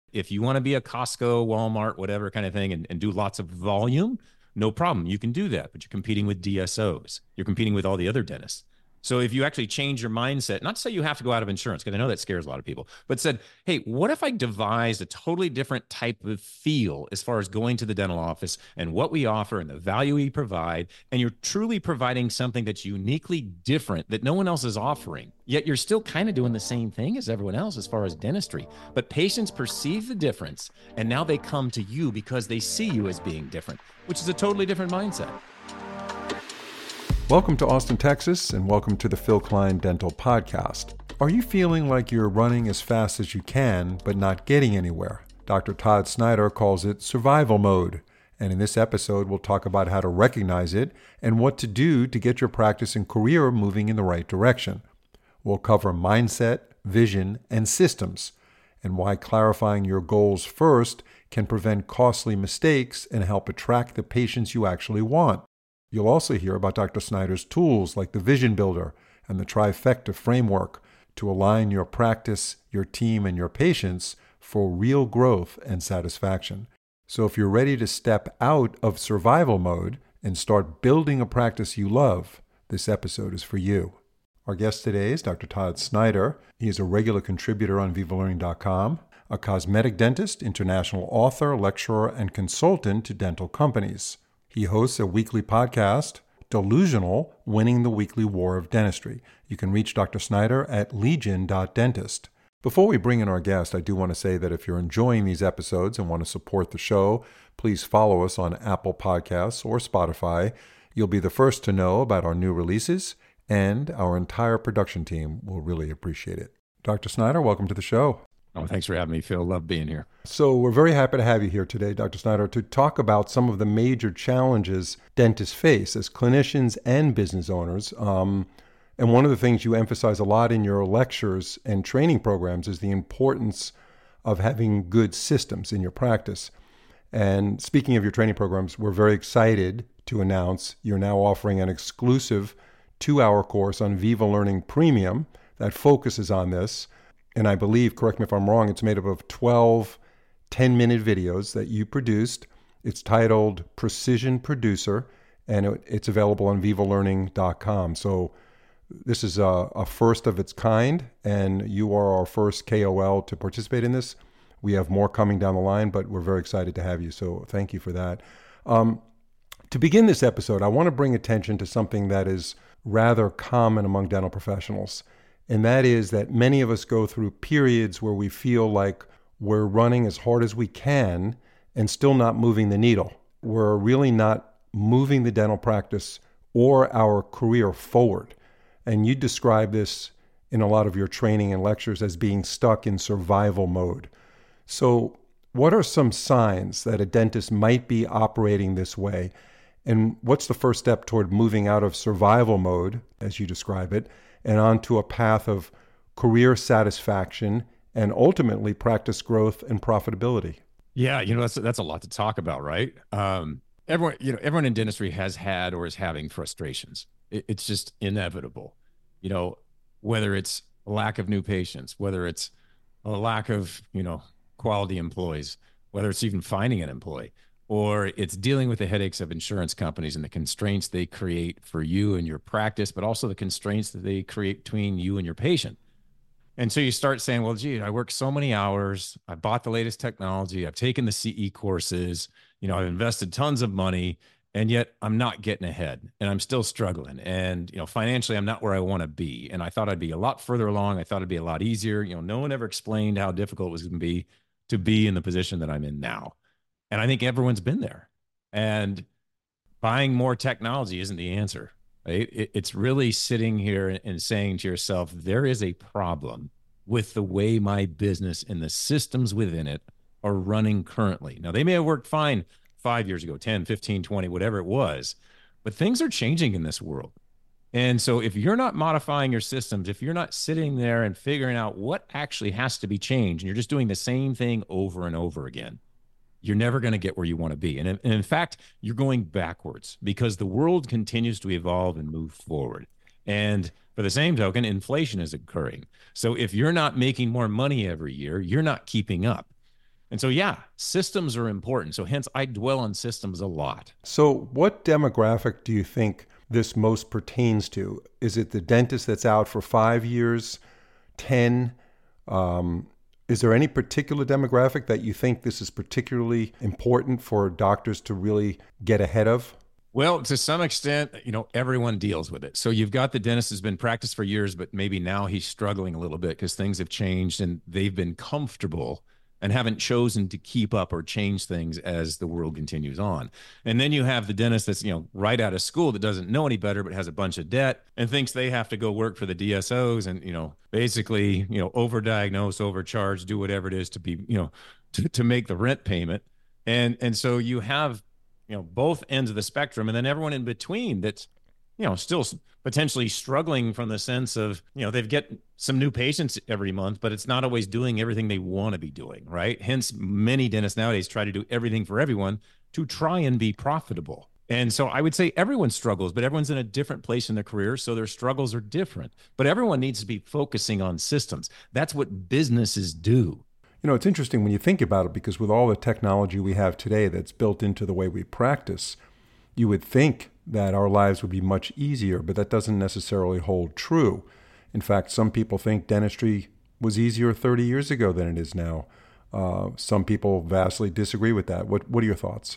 If you want to be a Costco, Walmart, whatever kind of thing, and do lots of volume, no problem. You can do that, but you're competing with DSOs. You're competing with all the other dentists. So if you actually change your mindset, not to say you have to go out of insurance, because I know that scares a lot of people, but said, hey, what if I devised a totally different type of feel as far as going to the dental office and what we offer and the value we provide, and you're truly providing something that's uniquely different that no one else is offering, yet you're still kind of doing the same thing as everyone else as far as dentistry. But patients perceive the difference, and now they come to you because they see you as being different, which is a totally different mindset. Welcome to Austin, Texas, and welcome to the Phil Klein Dental Podcast. Are you feeling like you're running as fast as you can, but not getting anywhere? Dr. Todd Snyder calls it survival mode. And in this episode, we'll talk about how to recognize it and what to do to get your practice and career moving in the right direction. We'll cover mindset, vision, and systems, and why clarifying your goals first can prevent costly mistakes and help attract the patients you actually want. You'll also hear about Dr. Snyder's tools like the Vision Builder and the Trifecta framework to align your practice, your team, and your patients for real growth and satisfaction. So if you're ready to step out of survival mode and start building a practice you love, this episode is for you. Our guest today is Dr. Todd Snyder. He is a regular contributor on VivaLearning.com, a cosmetic dentist, international author, lecturer, and consultant to dental companies. He hosts a weekly podcast, Delusional, Winning the Weekly War of Dentistry. You can reach Dr. Snyder at legion.dentist. Before we bring in our guest, I do want to say that if you're enjoying these episodes and want to support the show, please follow us on Apple Podcasts or Spotify. You'll be the first to know about our new releases, and our entire production team will really appreciate it. Dr. Snyder, welcome to the show. Oh, thanks for having me, Phil. Love being here. So we're very happy to have you here today, Dr. Snyder, to talk about some of the major challenges dentists face as clinicians and business owners. And one of the things you emphasize a lot in your lectures and training programs is the importance of having good systems in your practice. And speaking of your training programs, we're very excited to announce you're now offering an exclusive 2-hour course on Viva Learning Premium that focuses on this. And I believe, correct me if I'm wrong, it's made up of 12 10-minute videos that you produced. It's titled Precision Producer, and it's available on VivaLearning.com. So this is a first of its kind, and you are our first KOL to participate in this. We have more coming down the line, but we're very excited to have you, so thank you for that. To begin this episode, I want to bring attention to something that is rather common among dental professionals. And that is that many of us go through periods where we feel like we're running as hard as we can and still not moving the needle. We're really not moving the dental practice or our career forward. And you describe this in a lot of your training and lectures as being stuck in survival mode. So what are some signs that a dentist might be operating this way? And what's the first step toward moving out of survival mode, as you describe it, and onto a path of career satisfaction and ultimately practice growth and profitability? Yeah, that's a lot to talk about, right? Everyone in dentistry has had or is having frustrations. It's just inevitable. Whether it's a lack of new patients, whether it's a lack of quality employees, whether it's even finding an employee, or it's dealing with the headaches of insurance companies and the constraints they create for you and your practice, but also the constraints that they create between you and your patient. And so you start saying, well, gee, I work so many hours. I bought the latest technology. I've taken the CE courses. I've invested tons of money, and yet I'm not getting ahead, and I'm still struggling. And, financially, I'm not where I want to be. And I thought I'd be a lot further along. I thought it'd be a lot easier. No one ever explained how difficult it was going to be in the position that I'm in now. And I think everyone's been there. And buying more technology isn't the answer, right? It's really sitting here and saying to yourself, there is a problem with the way my business and the systems within it are running currently. Now, they may have worked fine 5 years ago, 10, 15, 20, whatever it was, but things are changing in this world. And so if you're not modifying your systems, if you're not sitting there and figuring out what actually has to be changed, and you're just doing the same thing over and over again, you're never going to get where you want to be. And in fact, you're going backwards because the world continues to evolve and move forward. And for the same token, inflation is occurring. So if you're not making more money every year, you're not keeping up. And so, yeah, systems are important. So hence I dwell on systems a lot. So, what demographic do you think this most pertains to? Is it the dentist that's out for 5 years, 10? Um, is there any particular demographic that you think this is particularly important for doctors to really get ahead of? Well, to some extent, everyone deals with it. So you've got the dentist who's been practiced for years, but maybe now he's struggling a little bit because things have changed and they've been comfortable and haven't chosen to keep up or change things as the world continues on. And then you have the dentist that's, right out of school that doesn't know any better, but has a bunch of debt and thinks they have to go work for the DSOs and, basically, overdiagnose, overcharge, do whatever it is to be, to make the rent payment. And so you have, both ends of the spectrum, and then everyone in between that's, still potentially struggling from the sense of, they've get some new patients every month, but it's not always doing everything they want to be doing, right? Hence, many dentists nowadays try to do everything for everyone to try and be profitable. And so I would say everyone struggles, but everyone's in a different place in their career, so their struggles are different. But everyone needs to be focusing on systems. That's what businesses do. It's interesting when you think about it, because with all the technology we have today that's built into the way we practice, you would think that our lives would be much easier, but that doesn't necessarily hold true. In fact, some people think dentistry was easier 30 years ago than it is now. Some people vastly disagree with that. What are your thoughts?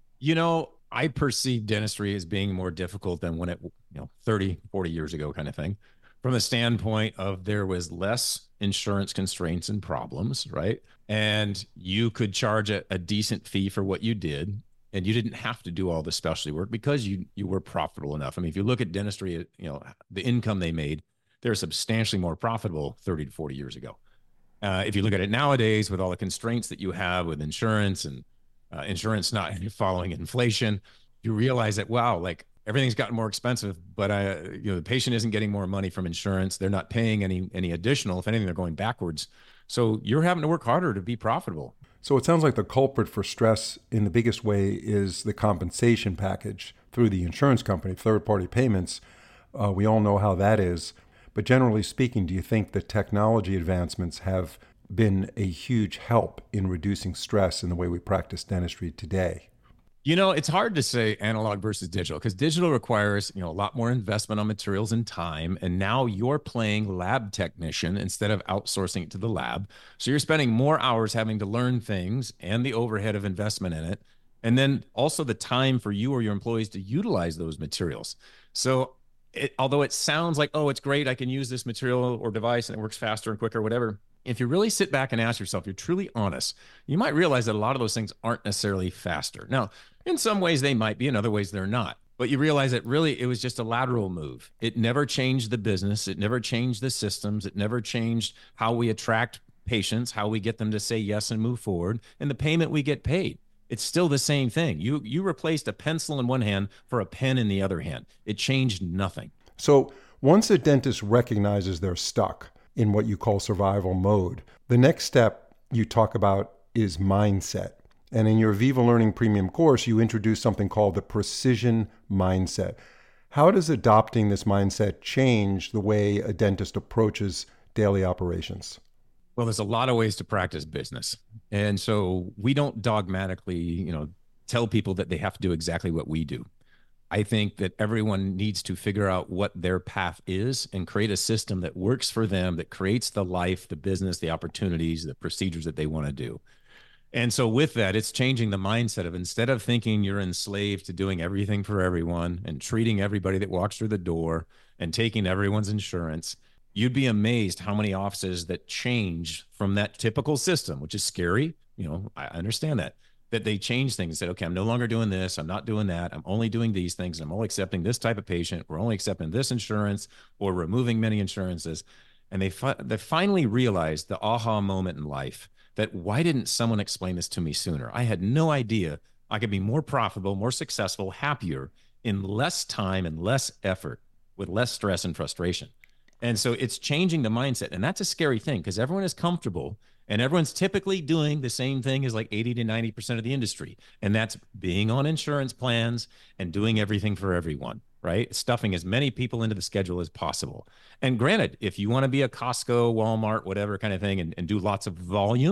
I perceive dentistry as being more difficult than when it, 30, 40 years ago kind of thing, from the standpoint of there was less insurance constraints and problems, right? And you could charge a decent fee for what you did, and you didn't have to do all the specialty work because you were profitable enough. I mean, if you look at dentistry, the income they made, they're substantially more profitable 30 to 40 years ago. If you look at it nowadays with all the constraints that you have with insurance and insurance not following inflation, you realize that, wow, like everything's gotten more expensive, but the patient isn't getting more money from insurance. They're not paying any additional. If anything, they're going backwards. So you're having to work harder to be profitable. So it sounds like the culprit for stress in the biggest way is the compensation package through the insurance company, third-party payments. We all know how that is. But generally speaking, do you think that technology advancements have been a huge help in reducing stress in the way we practice dentistry today? It's hard to say analog versus digital because digital requires, a lot more investment on materials and time. And now you're playing lab technician instead of outsourcing it to the lab. So you're spending more hours having to learn things and the overhead of investment in it. And then also the time for you or your employees to utilize those materials. So although it sounds like, oh, it's great, I can use this material or device and it works faster and quicker, whatever. If you really sit back and ask yourself, you're truly honest, you might realize that a lot of those things aren't necessarily faster. Now, in some ways they might be, in other ways they're not. But you realize that really it was just a lateral move. It never changed the business. It never changed the systems. It never changed how we attract patients, how we get them to say yes and move forward, and the payment we get paid. It's still the same thing. You replaced a pencil in one hand for a pen in the other hand. It changed nothing. So once a dentist recognizes they're stuck in what you call survival mode, the next step you talk about is mindset. And in your Viva Learning Premium course, you introduce something called the precision mindset. How does adopting this mindset change the way a dentist approaches daily operations? Well, there's a lot of ways to practice business. And so we don't dogmatically, tell people that they have to do exactly what we do. I think that everyone needs to figure out what their path is and create a system that works for them, that creates the life, the business, the opportunities, the procedures that they want to do. And so with that, it's changing the mindset of instead of thinking you're enslaved to doing everything for everyone and treating everybody that walks through the door and taking everyone's insurance, you'd be amazed how many offices that change from that typical system, which is scary. I understand that they change things and said, okay, I'm no longer doing this. I'm not doing that. I'm only doing these things. I'm only accepting this type of patient. We're only accepting this insurance or removing many insurances. And they finally realized the aha moment in life that why didn't someone explain this to me sooner? I had no idea I could be more profitable, more successful, happier in less time and less effort with less stress and frustration. And so it's changing the mindset. And that's a scary thing because everyone is comfortable and everyone's typically doing the same thing as like 80 to 90% of the industry. And that's being on insurance plans and doing everything for everyone, right? Stuffing as many people into the schedule as possible. And granted, if you want to be a Costco, Walmart, whatever kind of thing, and do lots of volume,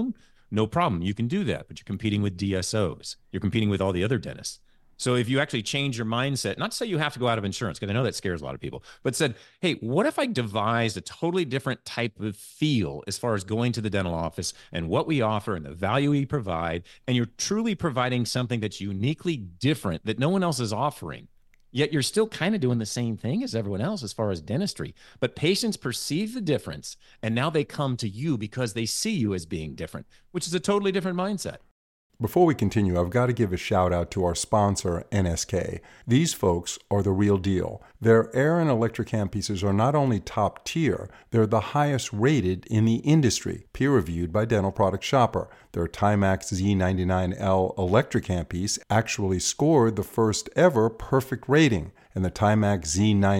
No problem. You can do that, but you're competing with DSOs. You're competing with all the other dentists. So if you actually change your mindset, not to say you have to go out of insurance, because I know that scares a lot of people, but said, hey, what if I devised a totally different type of feel as far as going to the dental office and what we offer and the value we provide, and you're truly providing something that's uniquely different that no one else is offering. Yet you're still kind of doing the same thing as everyone else as far as dentistry. But patients perceive the difference, and now they come to you because they see you as being different, which is a totally different mindset. Before we continue, I've got to give a shout out to our sponsor, NSK. These folks are the real deal. Their air and electric handpieces are not only top tier, they're the highest rated in the industry, peer reviewed by Dental Product Shopper. Their Timax Z99L electric handpiece actually scored the first ever perfect rating, and the Timax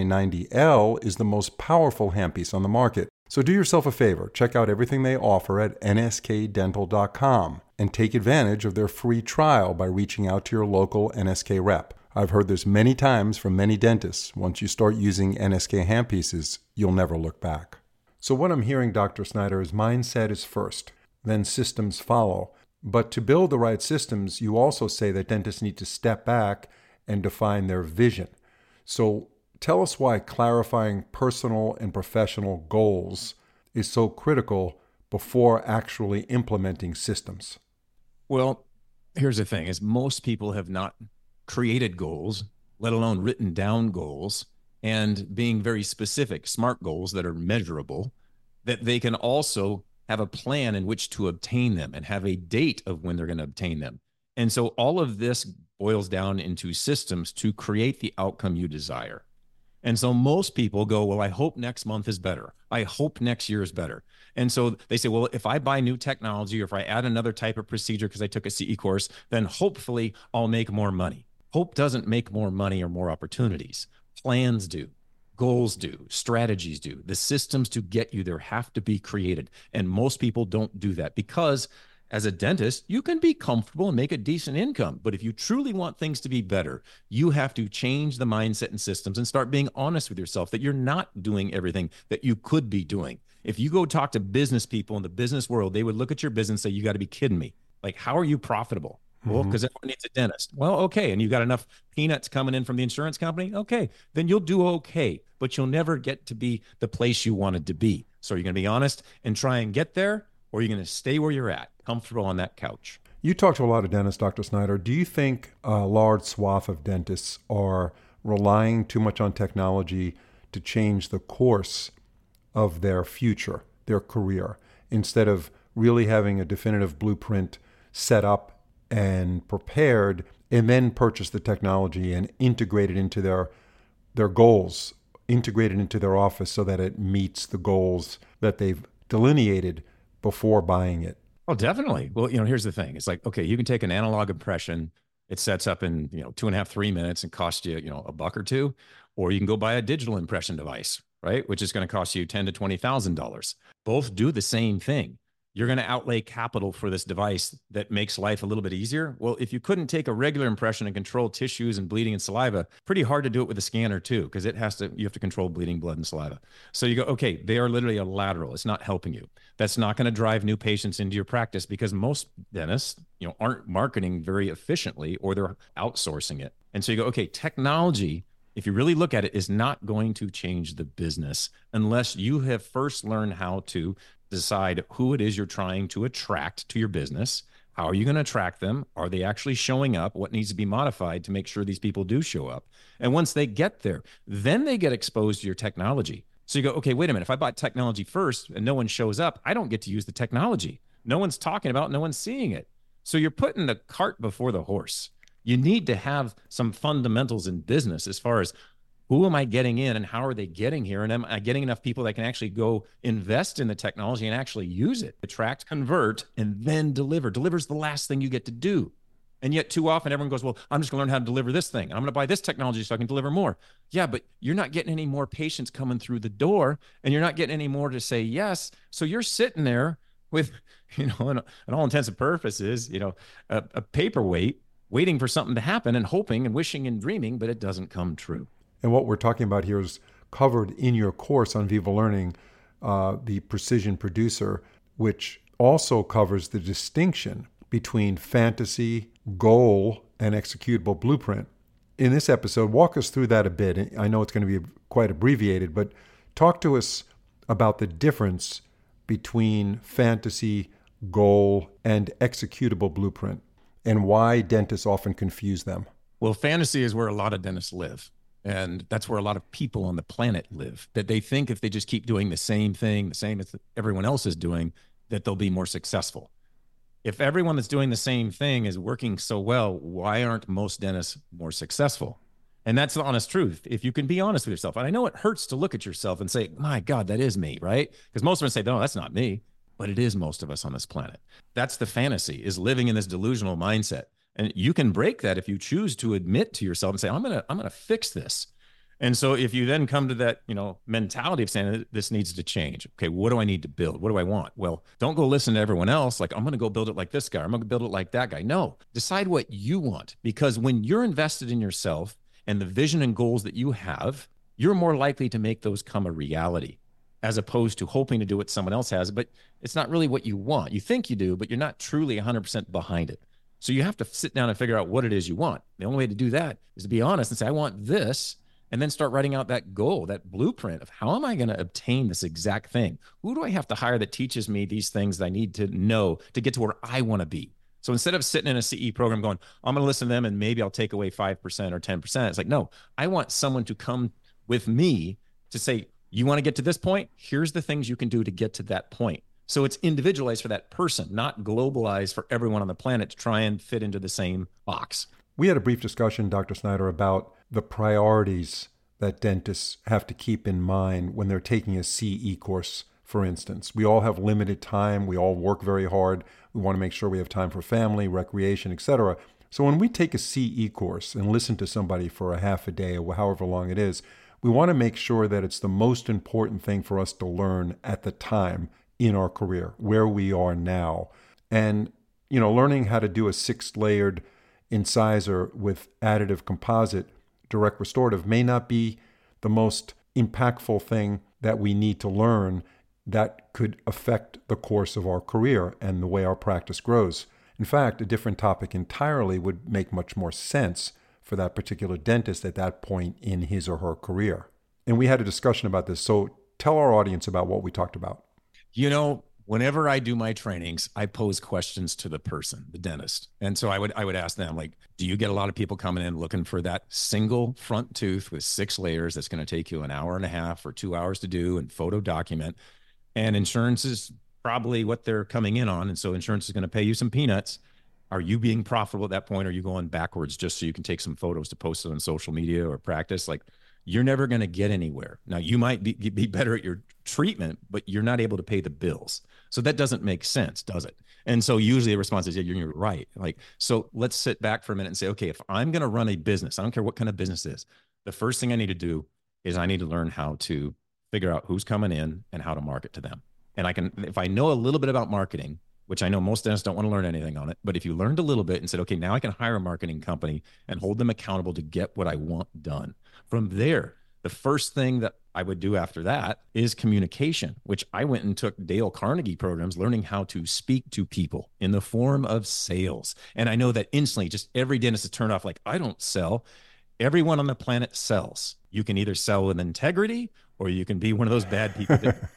Z990L is the most powerful handpiece on the market. So do yourself a favor, check out everything they offer at nskdental.com and take advantage of their free trial by reaching out to your local NSK rep. I've heard this many times from many dentists. Once you start using NSK handpieces, you'll never look back. So what I'm hearing, Dr. Snyder, is mindset is first, then systems follow. But to build the right systems, you also say that dentists need to step back and define their vision. So tell us why clarifying personal and professional goals is so critical before actually implementing systems. Well, here's the thing, is most people have not created goals, let alone written down goals, and being very specific, SMART goals that are measurable, that they can also have a plan in which to obtain them and have a date of when they're going to obtain them. And so all of this boils down into systems to create the outcome you desire. And so most people go, well, I hope next month is better. I hope next year is better. And so they say, well, if I buy new technology or if I add another type of procedure because I took a CE course, then hopefully I'll make more money. Hope doesn't make more money or more opportunities. Plans do. Goals do. Strategies do. The systems to get you there have to be created. And most people don't do that because as a dentist, you can be comfortable and make a decent income. But if you truly want things to be better, you have to change the mindset and systems and start being honest with yourself that you're not doing everything that you could be doing. If you go talk to business people in the business world, they would look at your business and say, you got to be kidding me. Like, how are you profitable? Well, because everyone needs a dentist. Well, okay. And you got enough peanuts coming in from the insurance company? Okay. Then you'll do okay, but you'll never get to be the place you wanted to be. So you're going to be honest and try and get there, or you're going to stay where you're at, comfortable on that couch. You talk to a lot of dentists, Dr. Snyder. Do you think a large swath of dentists are relying too much on technology to change the course of their future, their career, instead of really having a definitive blueprint set up and prepared, and then purchase the technology and integrate it into their goals, integrate it into their office so that it meets the goals that they've delineated before buying it? Oh, definitely. Well, here's the thing. It's like, okay, you can take an analog impression. It sets up in, 2.5, 3 minutes and cost you, $1 or $2, or you can go buy a digital impression device, right? Which is going to cost you $10,000 to $20,000. Both do the same thing. You're going to outlay capital for this device that makes life a little bit easier. Well, if you couldn't take a regular impression and control tissues and bleeding and saliva, pretty hard to do it with a scanner too, because you have to control bleeding, blood, and saliva. So you go, okay, they are literally a lateral. It's not helping you. That's not going to drive new patients into your practice because most dentists, aren't marketing very efficiently, or they're outsourcing it. And so you go, okay, technology, if you really look at it, is not going to change the business unless you have first learned how to decide who it is you're trying to attract to your business. How are you going to attract them? Are they actually showing up? What needs to be modified to make sure these people do show up? And once they get there, then they get exposed to your technology. So you go, okay, wait a minute. If I bought technology first and no one shows up, I don't get to use the technology. No one's talking about it, no one's seeing it. So you're putting the cart before the horse. You need to have some fundamentals in business as far as who am I getting in and how are they getting here? And am I getting enough people that can actually go invest in the technology and actually use it? Attract, convert, and then deliver. Deliver's the last thing you get to do. And yet too often everyone goes, well, I'm just going to learn how to deliver this thing. I'm going to buy this technology so I can deliver more. Yeah, but you're not getting any more patients coming through the door, and you're not getting any more to say yes. So you're sitting there with, in all intents and purposes, a paperweight waiting for something to happen and hoping and wishing and dreaming, but it doesn't come true. And what we're talking about here is covered in your course on Viva Learning, the Precision Producer, which also covers the distinction between fantasy, goal, and executable blueprint. In this episode, walk us through that a bit. I know it's going to be quite abbreviated, but talk to us about the difference between fantasy, goal, and executable blueprint, and why dentists often confuse them. Well, fantasy is where a lot of dentists live. And that's where a lot of people on the planet live, that they think if they just keep doing the same thing, the same as everyone else is doing, that they'll be more successful. If everyone that's doing the same thing is working so well, why aren't most dentists more successful? And that's the honest truth. If you can be honest with yourself, and I know it hurts to look at yourself and say, my God, that is me, right? Because most of us say, no, that's not me, but it is most of us on this planet. That's the fantasy, is living in this delusional mindset. And you can break that if you choose to admit to yourself and say, I'm gonna fix this. And so if you then come to that, mentality of saying this needs to change. Okay, what do I need to build? What do I want? Well, don't go listen to everyone else. Like, I'm going to go build it like this guy. I'm going to build it like that guy. No, decide what you want, because when you're invested in yourself and the vision and goals that you have, you're more likely to make those come a reality, as opposed to hoping to do what someone else has, but it's not really what you want. You think you do, but you're not truly 100% behind it. So you have to sit down and figure out what it is you want. The only way to do that is to be honest and say, I want this, and then start writing out that goal, that blueprint of how am I going to obtain this exact thing? Who do I have to hire that teaches me these things that I need to know to get to where I want to be? So instead of sitting in a CE program going, I'm going to listen to them and maybe I'll take away 5% or 10%. It's like, no, I want someone to come with me to say, you want to get to this point? Here's the things you can do to get to that point. So it's individualized for that person, not globalized for everyone on the planet to try and fit into the same box. We had a brief discussion, Dr. Snyder, about the priorities that dentists have to keep in mind when they're taking a CE course, for instance. We all have limited time. We all work very hard. We want to make sure we have time for family, recreation, etc. So when we take a CE course and listen to somebody for a half a day or however long it is, we want to make sure that it's the most important thing for us to learn at the time in our career, where we are now. And, learning how to do a 6-layered incisor with additive composite direct restorative may not be the most impactful thing that we need to learn that could affect the course of our career and the way our practice grows. In fact, a different topic entirely would make much more sense for that particular dentist at that point in his or her career. And we had a discussion about this. So tell our audience about what we talked about. Whenever I do my trainings, I pose questions to the person, the dentist. And so I would ask them, like, do you get a lot of people coming in looking for that single front tooth with 6 layers that's going to take you an hour and a half or 2 hours to do and photo document? And insurance is probably what they're coming in on. And so insurance is going to pay you some peanuts. Are you being profitable at that point? Or are you going backwards just so you can take some photos to post it on social media or practice? Like, you're never going to get anywhere. Now, you might be better at your treatment, but you're not able to pay the bills. So that doesn't make sense, does it? And so usually the response is, yeah, you're right. Like, so let's sit back for a minute and say, okay, if I'm going to run a business, I don't care what kind of business it is, the first thing I need to do is I need to learn how to figure out who's coming in and how to market to them. And if I know a little bit about marketing, which I know most dentists don't want to learn anything on it, but if you learned a little bit and said, okay, now I can hire a marketing company and hold them accountable to get what I want done. From there, the first thing that I would do after that is communication, which I went and took Dale Carnegie programs, learning how to speak to people in the form of sales. And I know that instantly, just every dentist is turned off, like, I don't sell. Everyone on the planet sells. You can either sell with integrity or you can be one of those bad people.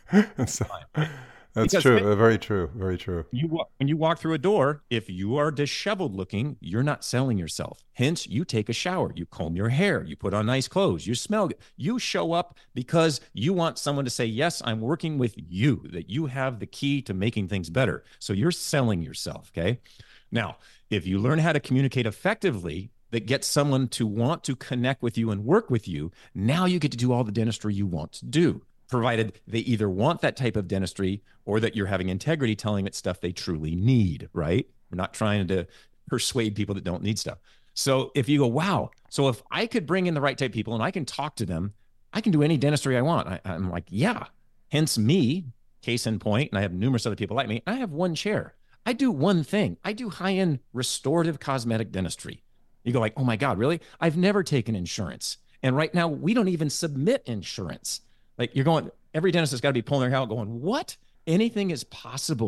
That's true. Very true. Very true. When you walk through a door, if you are disheveled looking, you're not selling yourself. Hence, you take a shower, you comb your hair, you put on nice clothes, you smell good. You show up because you want someone to say, yes, I'm working with you, that you have the key to making things better. So you're selling yourself, okay? Now, if you learn how to communicate effectively, that gets someone to want to connect with you and work with you, now you get to do all the dentistry you want to do, provided they either want that type of dentistry or that you're having integrity telling it stuff they truly need, right? We're not trying to persuade people that don't need stuff. So if you go, wow, so if I could bring in the right type of people and I can talk to them, I can do any dentistry I want. I'm like, yeah. Hence me, case in point, and I have numerous other people like me. I have one chair. I do one thing. I do high-end restorative cosmetic dentistry. You go like, oh my God, really? I've never taken insurance. And right now we don't even submit insurance. Like, you're going, every dentist has got to be pulling their hair out going, what? Anything is possible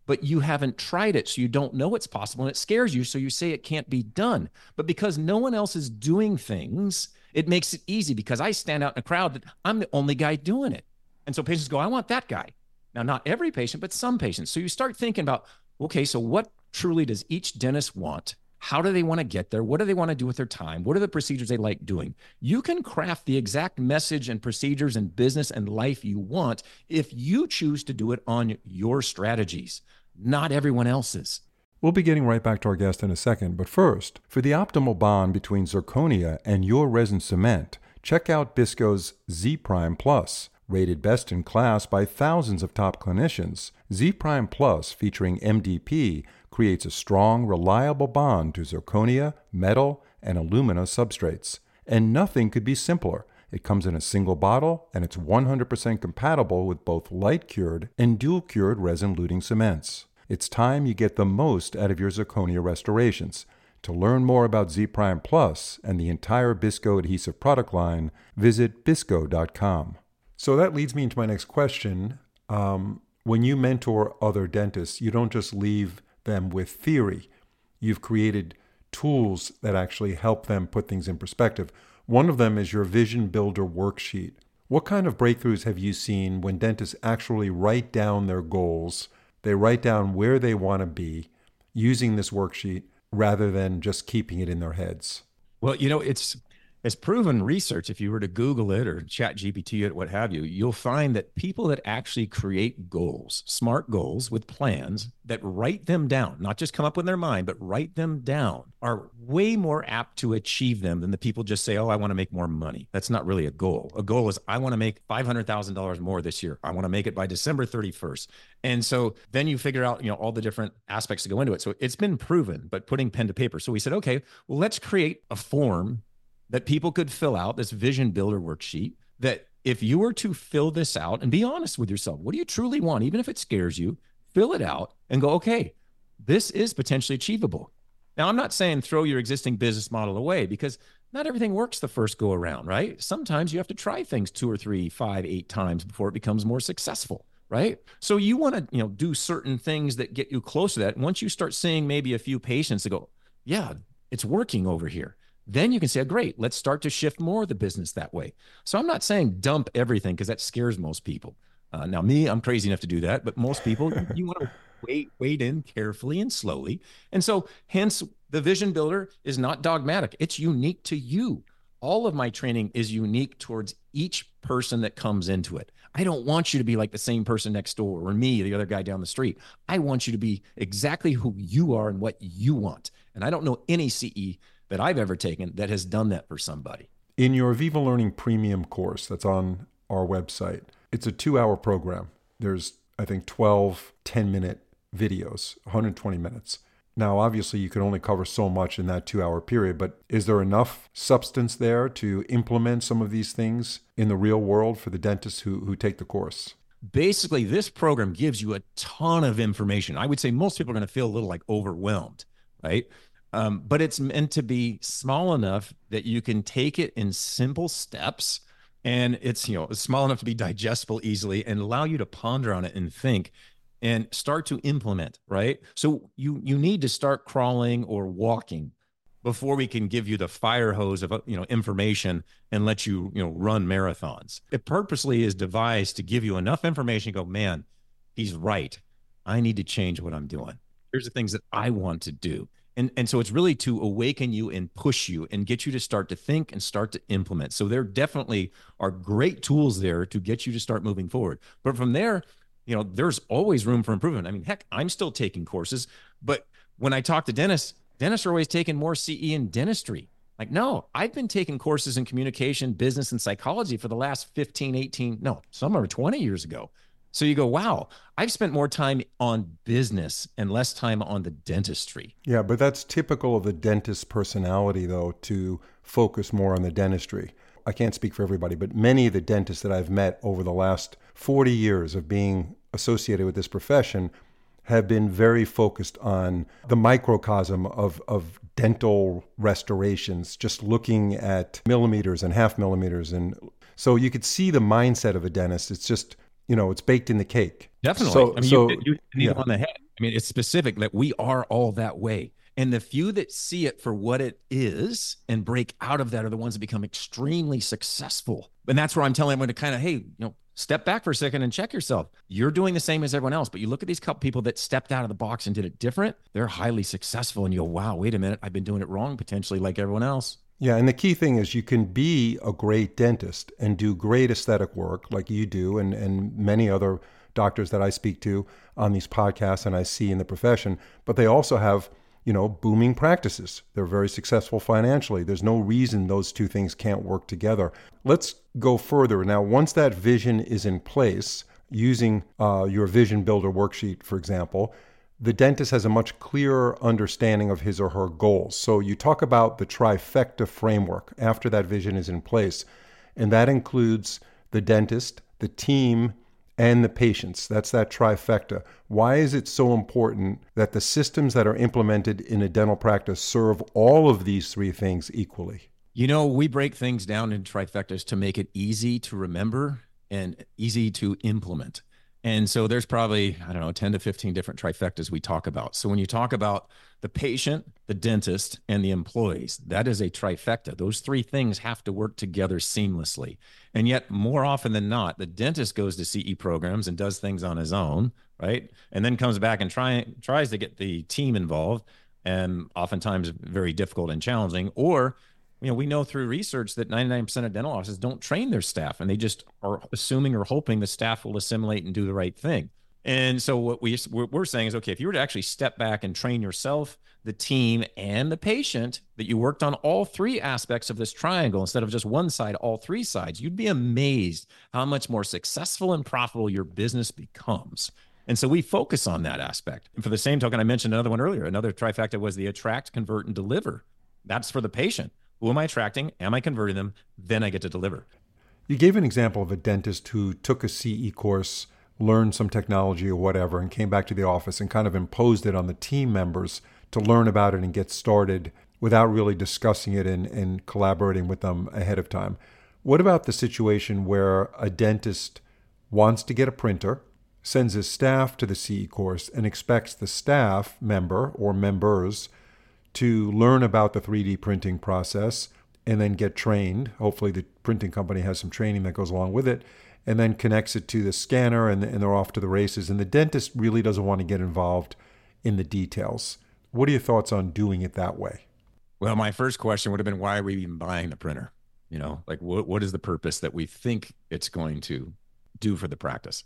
but you haven't tried it. So you don't know it's possible and it scares you. So you say it can't be done. But because no one else is doing things, it makes it easy because I stand out in a crowd that I'm the only guy doing it. And so patients go, I want that guy. Now, not every patient, but some patients. So you start thinking about, okay, so what truly does each dentist want? How do they want to get there? What do they want to do with their time? What are the procedures they like doing? You can craft the exact message and procedures and business and life you want if you choose to do it on your strategies, not everyone else's. We'll be getting right back to our guest in a second, but first, for the optimal bond between zirconia and your resin cement, check out Bisco's Z Prime Plus. Rated best in class by thousands of top clinicians, Z Prime Plus featuring MDP creates a strong, reliable bond to zirconia, metal, and alumina substrates. And nothing could be simpler. It comes in a single bottle, and it's 100% compatible with both light-cured and dual-cured resin-luting cements. It's time you get the most out of your zirconia restorations. To learn more about Z Prime Plus and the entire Bisco adhesive product line, visit bisco.com. So that leads me into my next question. When you mentor other dentists, you don't just leave them with theory. You've created tools that actually help them put things in perspective. One of them is your Vision Builder worksheet. What kind of breakthroughs have you seen when dentists actually write down their goals? They write down where they want to be using this worksheet rather than just keeping it in their heads. Well, it's proven research. If you were to Google it or chat GPT it, what have you, you'll find that people that actually create goals, smart goals with plans that write them down, not just come up with their mind, but write them down, are way more apt to achieve them than the people just say, oh, I want to make more money. That's not really a goal. A goal is I want to make $500,000 more this year. I want to make it by December 31st. And so then you figure out, all the different aspects that go into it. So it's been proven, but putting pen to paper. So we said, okay, well, let's create a form that people could fill out, this Vision Builder worksheet, that if you were to fill this out and be honest with yourself, what do you truly want? Even if it scares you, fill it out and go, okay, this is potentially achievable. Now, I'm not saying throw your existing business model away because not everything works the first go around, right? Sometimes you have to try things 2 or 3, 5, 8 times before it becomes more successful, right? So you want to, do certain things that get you close to that. And once you start seeing maybe a few patients that go, yeah, it's working over here, then you can say, oh, great, let's start to shift more of the business that way. So I'm not saying dump everything because that scares most people. Now, me, I'm crazy enough to do that, but most people, you want to wade in carefully and slowly. And so hence the Vision Builder is not dogmatic. It's unique to you. All of my training is unique towards each person that comes into it. I don't want you to be like the same person next door or me, the other guy down the street. I want you to be exactly who you are and what you want. And I don't know any CE that I've ever taken that has done that for somebody. In your Viva Learning Premium course that's on our website, it's a 2-hour program. There's, I think, 12 10-minute videos, 120 minutes. Now, obviously, you can only cover so much in that 2-hour period, but is there enough substance there to implement some of these things in the real world for the dentists who take the course? Basically, this program gives you a ton of information. I would say most people are going to feel a little like overwhelmed, right? But it's meant to be small enough that you can take it in simple steps, and it's small enough to be digestible easily and allow you to ponder on it and think and start to implement, right? So you need to start crawling or walking before we can give you the fire hose of information and let you run marathons. It purposely is devised to give you enough information to go, man, he's right. I need to change what I'm doing. Here's the things that I want to do. And so it's really to awaken you and push you and get you to start to think and start to implement. So there definitely are great tools there to get you to start moving forward. But from there, there's always room for improvement. I mean, heck, I'm still taking courses, but when I talk to dentists are always taking more CE in dentistry. Like, no, I've been taking courses in communication, business, and psychology for the last 15, 18, no, some are 20 years ago. So you go, wow, I've spent more time on business and less time on the dentistry. Yeah, but that's typical of the dentist's personality, though, to focus more on the dentistry. I can't speak for everybody, but many of the dentists that I've met over the last 40 years of being associated with this profession have been very focused on the microcosm of dental restorations, just looking at millimeters and half millimeters. And so you could see the mindset of a dentist. It's just, it's baked in the cake. Definitely. You hit on the head. I mean, it's specific that we are all that way. And the few that see it for what it is and break out of that are the ones that become extremely successful. And that's where I'm telling everyone to kind of, hey, step back for a second and check yourself. You're doing the same as everyone else, but you look at these couple people that stepped out of the box and did it different. They're highly successful. And you go, wow, wait a minute, I've been doing it wrong potentially like everyone else. Yeah, and the key thing is you can be a great dentist and do great aesthetic work like you do and many other doctors that I speak to on these podcasts and I see in the profession, but they also have, booming practices. They're very successful financially. There's no reason those two things can't work together. Let's go further. Now, once that vision is in place, using your vision builder worksheet, for example, the dentist has a much clearer understanding of his or her goals. So you talk about the trifecta framework after that vision is in place, and that includes the dentist, the team, and the patients. That's that trifecta. Why is it so important that the systems that are implemented in a dental practice serve all of these three things equally? We break things down in trifectas to make it easy to remember and easy to implement. And so there's probably, 10 to 15 different trifectas we talk about. So when you talk about the patient, the dentist, and the employees, that is a trifecta. Those three things have to work together seamlessly. And yet more often than not, the dentist goes to CE programs and does things on his own, right? And then comes back and tries to get the team involved, and oftentimes very difficult and challenging. Or we know through research that 99% of dental offices don't train their staff, and they just are assuming or hoping the staff will assimilate and do the right thing. And so what we're saying is, okay, if you were to actually step back and train yourself, the team, and the patient, that you worked on all three aspects of this triangle instead of just one side, all three sides, you'd be amazed how much more successful and profitable your business becomes. And so we focus on that aspect. And for the same token, I mentioned another one earlier. Another trifecta was the attract, convert, and deliver. That's for the patient. Who am I attracting? Am I converting them? Then I get to deliver. You gave an example of a dentist who took a CE course, learned some technology or whatever, and came back to the office and kind of imposed it on the team members to learn about it and get started without really discussing it and collaborating with them ahead of time. What about the situation where a dentist wants to get a printer, sends his staff to the CE course, and expects the staff member or members to learn about the 3D printing process and then get trained? Hopefully the printing company has some training that goes along with it, and then connects it to the scanner, and they're off to the races. And the dentist really doesn't want to get involved in the details. What are your thoughts on doing it that way? Well, my first question would have been, why are we even buying the printer? What is the purpose that we think it's going to do for the practice?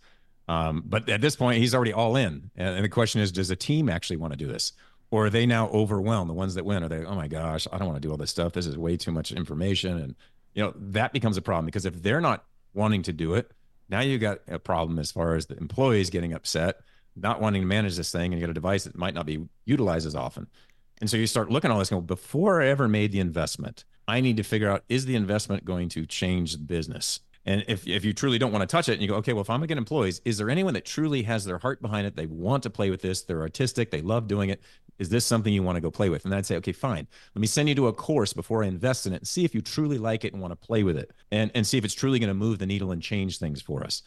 But at this point, he's already all in. And the question is, does the team actually want to do this? Or are they now overwhelmed? The ones that win, are they, oh my gosh, I don't want to do all this stuff. This is way too much information. And, that becomes a problem, because if they're not wanting to do it, now you got a problem as far as the employees getting upset, not wanting to manage this thing, and you got a device that might not be utilized as often. And so you start looking at all this going, before I ever made the investment, I need to figure out, is the investment going to change the business? And if you truly don't want to touch it, and you go, okay, well, if I'm going to get employees, is there anyone that truly has their heart behind it? They want to play with this. They're artistic. They love doing it. Is this something you want to go play with? And I'd say, okay, fine. Let me send you to a course before I invest in it and see if you truly like it and want to play with it, and see if it's truly going to move the needle and change things for us.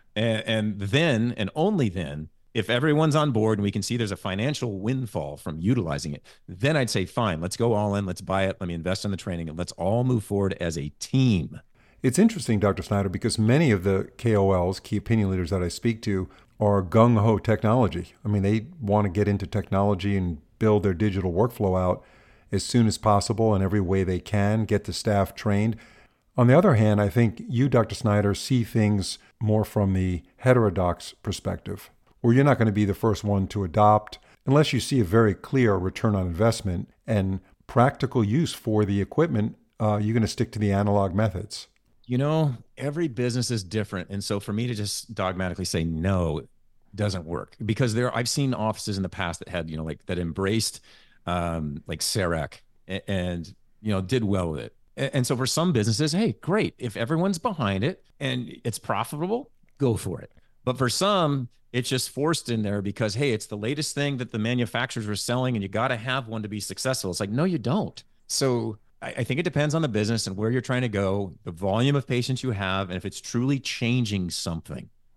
And then, and only then, if everyone's on board and we can see there's a financial windfall from utilizing it, then I'd say, fine, let's go all in. Let's buy it. Let me invest in the training, and let's all move forward as a team. It's interesting, Dr. Snyder, because many of the KOLs, key opinion leaders that I speak to, are gung-ho technology. I mean, they want to get into technology and build their digital workflow out as soon as possible in every way they can, get the staff trained. On the other hand, I think you, Dr. Snyder, see things more from the heterodox perspective, where you're not going to be the first one to adopt unless you see a very clear return on investment and practical use for the equipment. You're going to stick to the analog methods. Every business is different. And so for me to just dogmatically say no doesn't work, because I've seen offices in the past that had, that embraced like CEREC and, did well with it. And so for some businesses, hey, great. If everyone's behind it and it's profitable, go for it. But for some, it's just forced in there because, hey, it's the latest thing that the manufacturers are selling and you got to have one to be successful. It's like, no, you don't. So I think it depends on the business and where you're trying to go, the volume of patients you have, and if it's truly changing something.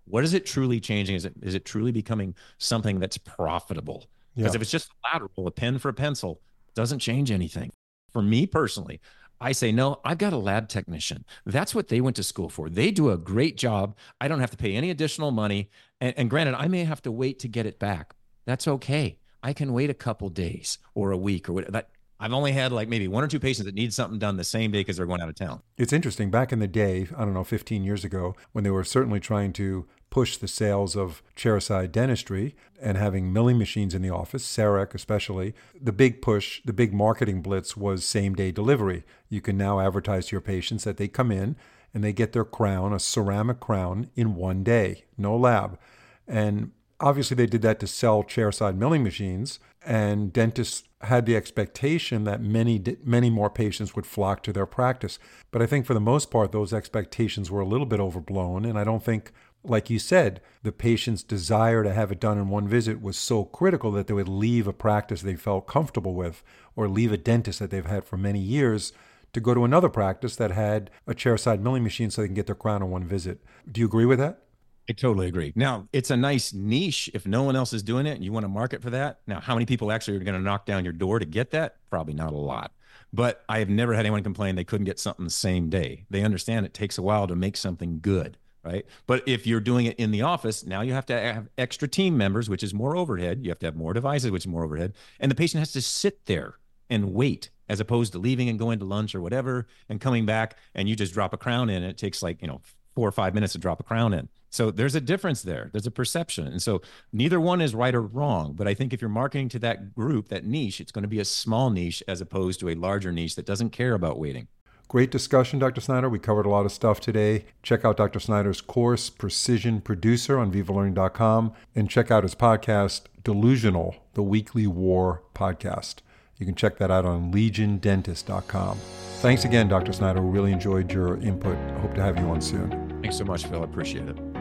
What is it truly changing? Is it truly becoming something that's profitable? Because if it's just lateral, a pen for a pencil, doesn't change anything. For me personally, I say, no, I've got a lab technician. That's what they went to school for. They do a great job. I don't have to pay any additional money. And granted, I may have to wait to get it back. That's okay. I can wait a couple days or a week or whatever. I've only had like maybe 1 or 2 patients that need something done the same day because they're going out of town. It's interesting. Back in the day, I don't know, 15 years ago, when they were certainly trying to push the sales of chairside dentistry and having milling machines in the office, CEREC especially, the big push, the big marketing blitz was same-day delivery. You can now advertise to your patients that they come in and they get their crown, a ceramic crown, in 1 day, no lab. And obviously they did that to sell chairside milling machines, and dentists had the expectation that many more patients would flock to their practice. But I think for the most part, those expectations were a little bit overblown, and I don't think, like you said, the patient's desire to have it done in one visit was so critical that they would leave a practice they felt comfortable with, or leave a dentist that they've had for many years to go to another practice that had a chairside milling machine so they can get their crown in one visit. Do you agree with that? I totally agree. Now, it's a nice niche if no one else is doing it and you want to market for that. Now, how many people actually are going to knock down your door to get that? Probably not a lot. But I have never had anyone complain they couldn't get something the same day. They understand it takes a while to make something good, right? But if you're doing it in the office, now you have to have extra team members, which is more overhead. You have to have more devices, which is more overhead. And the patient has to sit there and wait, as opposed to leaving and going to lunch or whatever and coming back and you just drop a crown in. And it takes 4 or 5 minutes to drop a crown in. So there's a difference there. There's a perception. And so neither one is right or wrong. But I think if you're marketing to that group, that niche, it's going to be a small niche as opposed to a larger niche that doesn't care about waiting. Great discussion, Dr. Snyder. We covered a lot of stuff today. Check out Dr. Snyder's course, Precision Producer, on vivalearning.com, and check out his podcast, Delusional, the Weekly War Podcast. You can check that out on legiondentist.com. Thanks again, Dr. Snyder. We really enjoyed your input. I hope to have you on soon. Thanks so much, Phil. I appreciate it.